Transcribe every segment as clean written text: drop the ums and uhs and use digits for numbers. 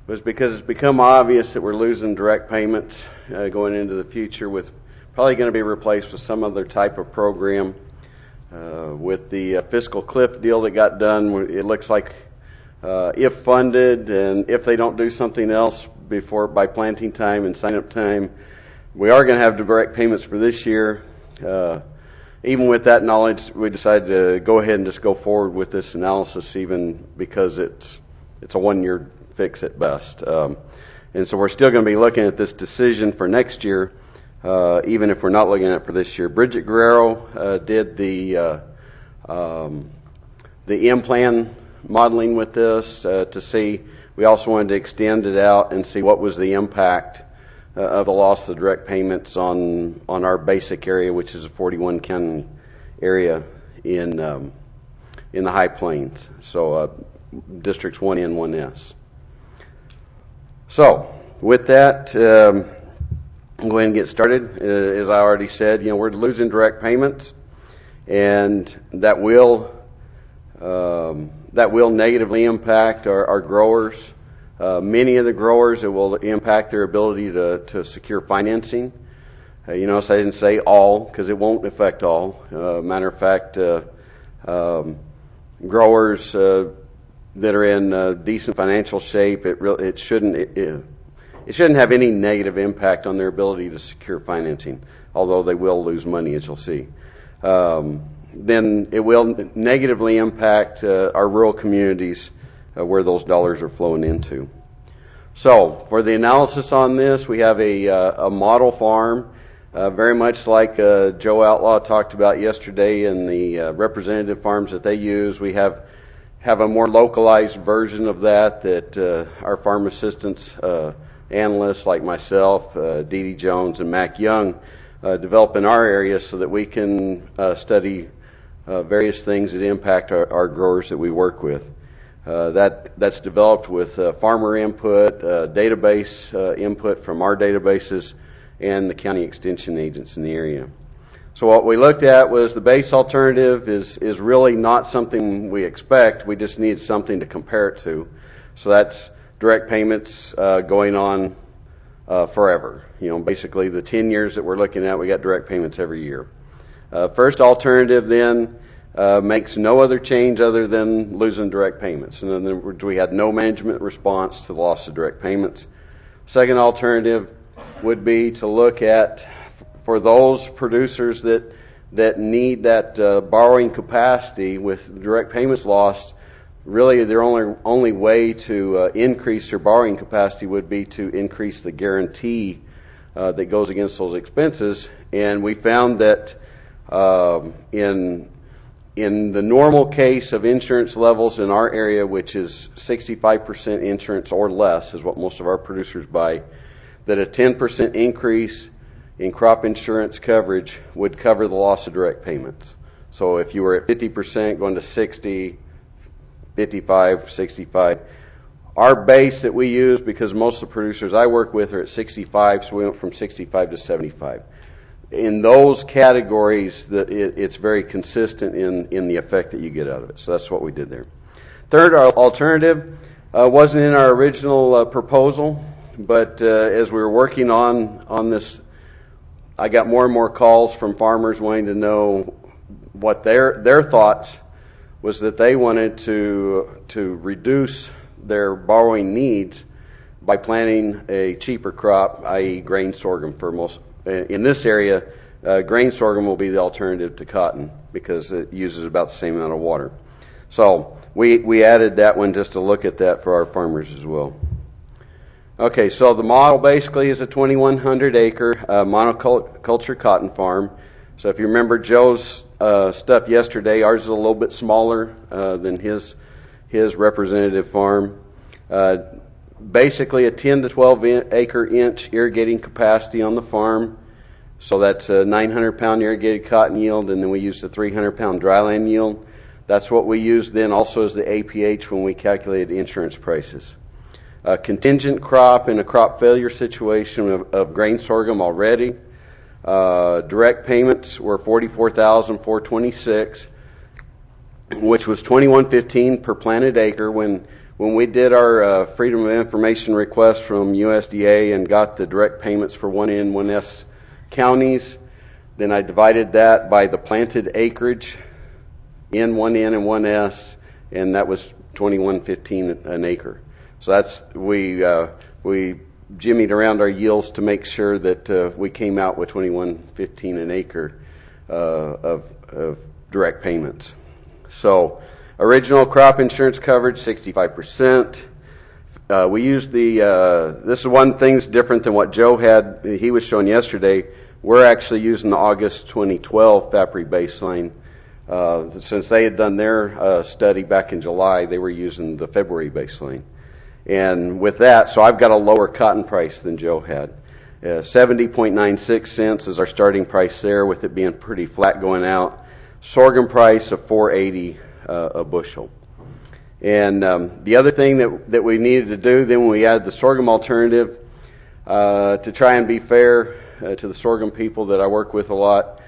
was because it's become obvious that we're losing direct payments going into the future, with probably going to be replaced with some other type of program. With the fiscal cliff deal that got done, it looks like if funded and if they don't do something else before by planting time and sign up time, we are going to have direct payments for this year. Even with that knowledge, we decided to go ahead and just go forward with this analysis, even because it's a 1-year fix at best. And so we're still going to be looking at this decision for next year, even if we're not looking at it for this year. Bridget Guerrero did the M-plan modeling with this to see. We also wanted to extend it out and see what was the impact of the loss of the direct payments on our basic area, which is a 41 county area in the High Plains. So districts 1N, 1S. So with that, I'm going to get started. As I already said, we're losing direct payments, and that will negatively impact our growers. Many of the growers, it will impact their ability to secure financing. So I didn't say all, because it won't affect all. Matter of fact, growers that are in decent financial shape, it shouldn't have any negative impact on their ability to secure financing, although they will lose money, as you'll see. Then it will negatively impact our rural communities where those dollars are flowing into. So for the analysis on this, we have a model farm, very much like Joe Outlaw talked about yesterday in the representative farms that they use. We have a more localized version of that our farm assistants analysts like myself, Dee Dee Jones, and Mac Young develop in our area, so that we can study various things that impact our growers that we work with. That's developed with farmer input, database input from our databases, and the county extension agents in the area. So what we looked at was the base alternative is really not something we expect. We just need something to compare it to. So that's direct payments going on forever. Basically the 10 years that we're looking at, we got direct payments every year. First alternative then makes no other change other than losing direct payments. In other words, we had no management response to the loss of direct payments. Second alternative would be to look at, for those producers that need that borrowing capacity with direct payments lost, really their only way to increase their borrowing capacity would be to increase the guarantee that goes against those expenses. And we found that in the normal case of insurance levels in our area, which is 65% insurance or less is what most of our producers buy, that a 10% increase in crop insurance coverage would cover the loss of direct payments. So if you were at 50% going to 60, 55, 65, our base that we use, because most of the producers I work with are at 65, so we went from 65 to 75. In those categories, it's very consistent in the effect that you get out of it. So that's what we did there. Third, our alternative wasn't in our original proposal, but as we were working on this, I got more and more calls from farmers wanting to know what their thoughts was, that they wanted to reduce their borrowing needs by planting a cheaper crop, i.e. grain sorghum for most. In this area, grain sorghum will be the alternative to cotton because it uses about the same amount of water. So we added that one just to look at that for our farmers as well. Okay, so the model basically is a 2,100 acre monoculture cotton farm. So if you remember Joe's stuff yesterday, ours is a little bit smaller than his representative farm. Basically a 10 to 12 acre inch irrigating capacity on the farm. So that's a 900 pound irrigated cotton yield, and then we use the 300 pound dryland yield. That's what we used then also as the APH when we calculated insurance prices. A contingent crop in a crop failure situation of grain sorghum already. Direct payments were $44,426, which was $21.15 per planted acre. When when we did our Freedom of Information request from USDA and got the direct payments for 1N, 1S counties, then I divided that by the planted acreage in 1N and 1S, and that was $21.15 an acre. So that's we jimmied around our yields to make sure that we came out with $21.15 an acre of direct payments. So original crop insurance coverage 65%. We used this is one thing's different than what Joe had. He was showing yesterday. We're actually using the August 2012 FAPRI baseline. Since they had done their study back in July, they were using the February baseline. And with that, so I've got a lower cotton price than Joe had. 70.96 cents is our starting price there, with it being pretty flat going out. Sorghum price of $4.80 a bushel. And the other thing that we needed to do then when we added the sorghum alternative, to try and be fair to the sorghum people that I work with a lot,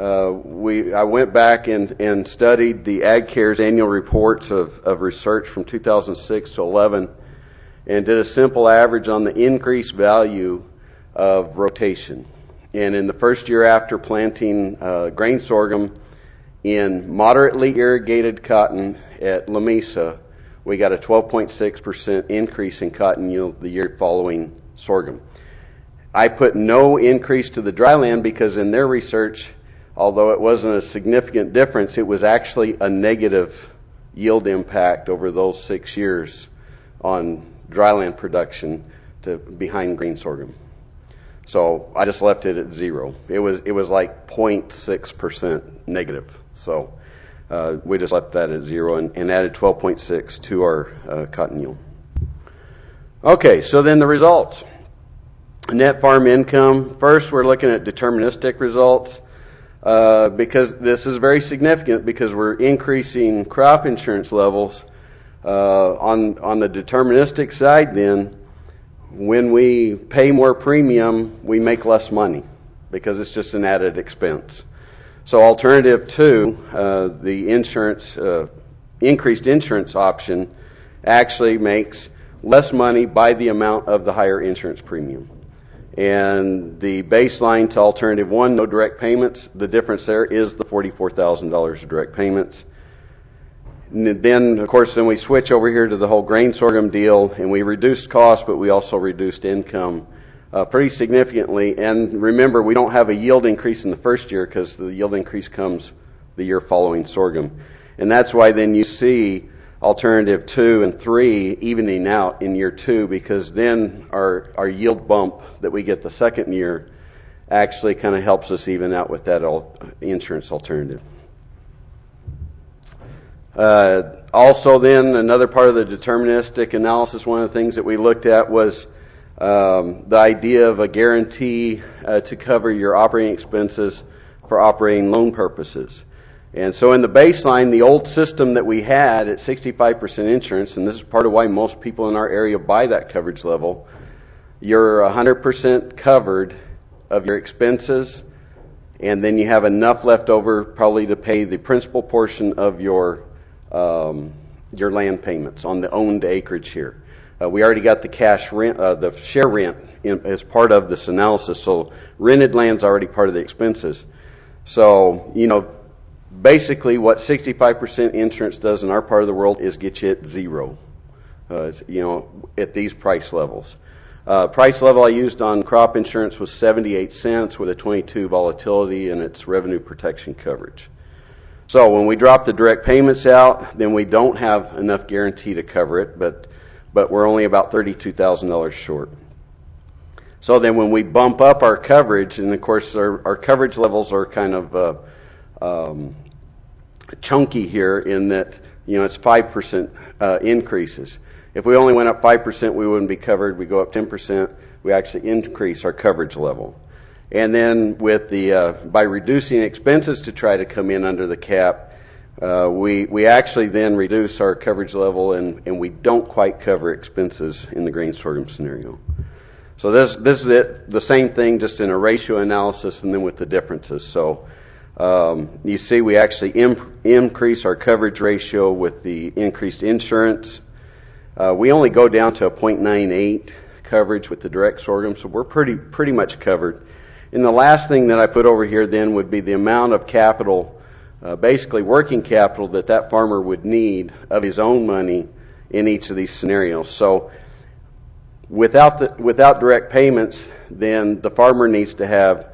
I went back and studied the AgCare's annual reports of research from 2006 to 11 and did a simple average on the increased value of rotation. And in the first year after planting grain sorghum in moderately irrigated cotton at Lamesa, we got a 12.6% increase in cotton yield the year following sorghum. I put no increase to the dryland because in their research, although it wasn't a significant difference, it was actually a negative yield impact over those 6 years on dryland production behind green sorghum. So I just left it at 0. It was like 0.6% negative. So we just left that at 0 and added 12.6 to our cotton yield. Okay, so then the results. Net farm income. First, we're looking at deterministic results because this is very significant because we're increasing crop insurance levels. On the deterministic side, then, when we pay more premium, we make less money because it's just an added expense. So alternative 2, the insurance, increased insurance option actually makes less money by the amount of the higher insurance premium. And the baseline to alternative 1, no direct payments, the difference there is the $44,000 of direct payments. And then, of course, then we switch over here to the whole grain sorghum deal, and we reduced costs, but we also reduced income pretty significantly. And remember, we don't have a yield increase in the first year because the yield increase comes the year following sorghum. And that's why then you see alternative 2 and 3 evening out in year 2, because then our yield bump that we get the second year actually kind of helps us even out with that insurance alternative. Also then, another part of the deterministic analysis, one of the things that we looked at was the idea of a guarantee to cover your operating expenses for operating loan purposes. And so in the baseline, the old system that we had at 65% insurance, and this is part of why most people in our area buy that coverage level, you're 100% covered of your expenses, and then you have enough left over probably to pay the principal portion of your land payments on the owned acreage here. We already got the cash rent, the share rent as part of this analysis, so rented land's already part of the expenses. So, basically what 65% insurance does in our part of the world is get you at 0, at these price levels. Price level I used on crop insurance was 78 cents with a 22 volatility and its revenue protection coverage. So when we drop the direct payments out, then we don't have enough guarantee to cover it, but we're only about $32,000 short. So then when we bump up our coverage, and of course our coverage levels are kind of chunky here in that, it's 5% increases. If we only went up 5%, we wouldn't be covered. We go up 10%, we actually increase our coverage level. And then with by reducing expenses to try to come in under the cap, we actually then reduce our coverage level and we don't quite cover expenses in the grain sorghum scenario. So this is it, the same thing, just in a ratio analysis and then with the differences. So you see we actually increase our coverage ratio with the increased insurance. We only go down to a 0.98 coverage with the direct sorghum, so we're pretty much covered. And the last thing that I put over here then would be the amount of capital, basically working capital, that farmer would need of his own money in each of these scenarios. So without direct payments, then the farmer needs to have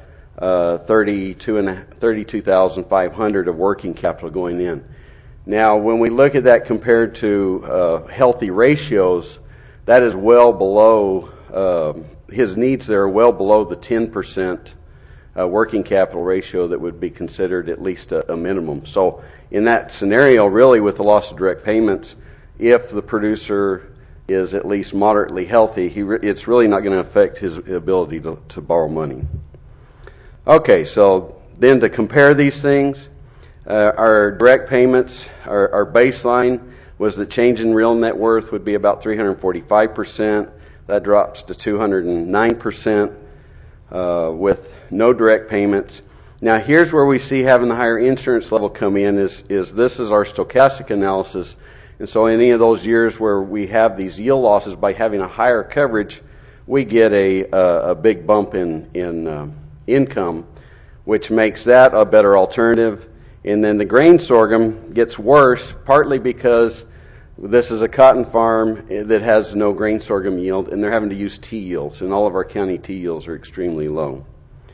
$32,500 of working capital going in. Now, when we look at that compared to healthy ratios, that is well below his needs. There are well below the 10% working capital ratio that would be considered at least a minimum. So, in that scenario, really, with the loss of direct payments, if the producer is at least moderately healthy, it's really not going to affect his ability to borrow money. Okay, so then to compare these things, our direct payments, our baseline was the change in real net worth would be about 345%. That drops to 209% with no direct payments. Now here's where we see having the higher insurance level come in is this is our stochastic analysis. And so in any of those years where we have these yield losses, by having a higher coverage, we get a big bump in income, which makes that a better alternative. And then the grain sorghum gets worse, partly because this is a cotton farm that has no grain sorghum yield, and they're having to use T yields, and all of our county T yields are extremely low.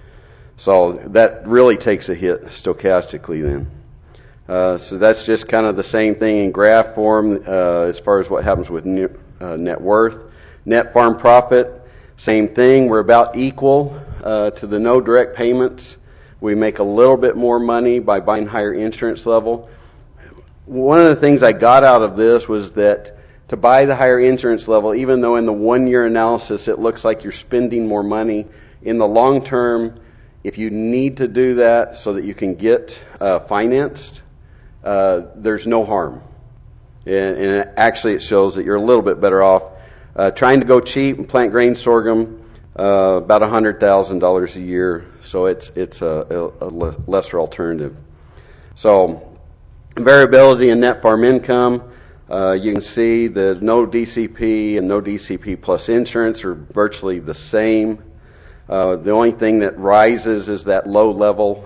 So that really takes a hit stochastically then. So that's just kind of the same thing in graph form as far as what happens with net worth. Net farm profit, same thing. We're about equal to the no direct payments. We make a little bit more money by buying higher insurance level. One of the things I got out of this was that to buy the higher insurance level, even though in the 1 year analysis it looks like you're spending more money, in the long term, if you need to do that so that you can get financed, there's no harm. And actually it shows that you're a little bit better off. Trying to go cheap and plant grain sorghum, about $100,000 a year, so it's a lesser alternative. So variability in net farm income, you can see the no DCP and no DCP plus insurance are virtually the same. The only thing that rises is that low level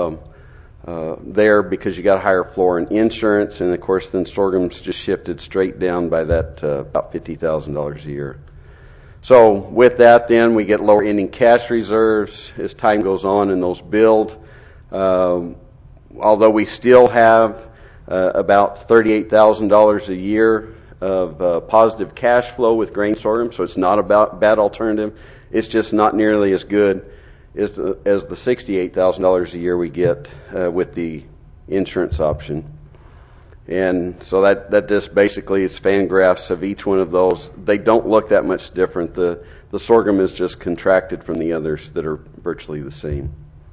there because you got a higher floor in insurance, and of course then sorghum's just shifted straight down by that about $50,000 a year. So with that then we get lower ending cash reserves as time goes on and those build. Although we still have about $38,000 a year of positive cash flow with grain sorghum, so it's not a bad alternative. It's just not nearly as good as the $68,000 a year we get with the insurance option. And so that just basically is fan graphs of each one of those. They don't look that much different. The sorghum is just contracted from the others that are virtually the same.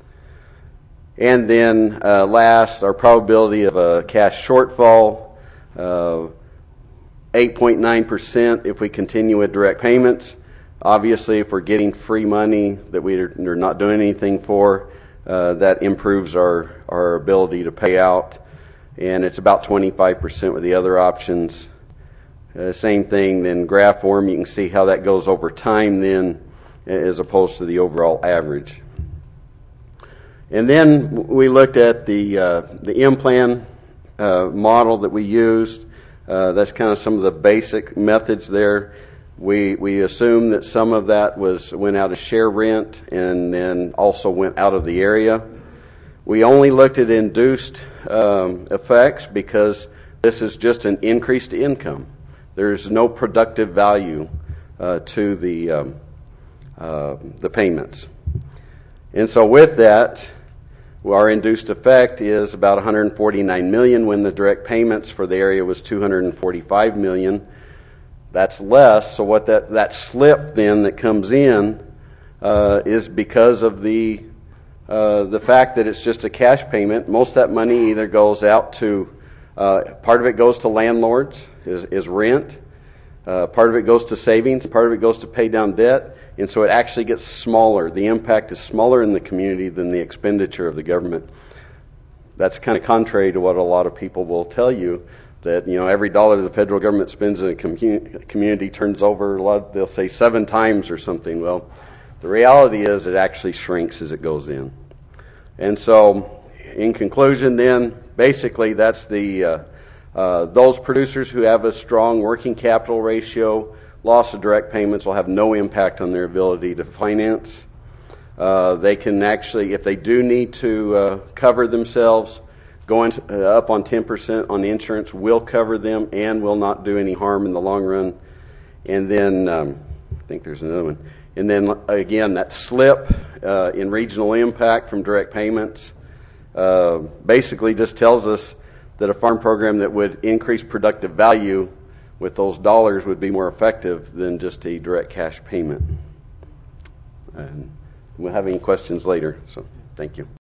And then last, our probability of a cash shortfall, 8.9% if we continue with direct payments. Obviously, if we're getting free money that we're not doing anything for, that improves our ability to pay out. And it's about 25% with the other options. Same thing, then graph form, you can see how that goes over time then as opposed to the overall average. And then we looked at the M-Plan model that we used. That's kind of some of the basic methods there. We assume that some of that went out of share rent and then also went out of the area. We only looked at induced effects because this is just an increase to income. There's no productive value to the payments. And so with that, our induced effect is about $149 million when the direct payments for the area was $245 million. That's less. So what that slip then that comes in is because of the fact that it's just a cash payment. Most of that money either goes out to part of it goes to landlords is rent. Part of it goes to savings. Part of it goes to pay down debt. And so it actually gets smaller. The impact is smaller in the community than the expenditure of the government. That's kind of contrary to what a lot of people will tell you. that, every dollar the federal government spends in a community turns over, they'll say 7 times or something. Well, the reality is it actually shrinks as it goes in. And so, in conclusion then, basically that's those producers who have a strong working capital ratio, loss of direct payments will have no impact on their ability to finance. They can actually, if they do need to cover themselves, going up on 10% on insurance will cover them and will not do any harm in the long run. And then, I think there's another one. And then again, that slip in regional impact from direct payments basically just tells us that a farm program that would increase productive value with those dollars would be more effective than just a direct cash payment. And we'll have any questions later, so thank you.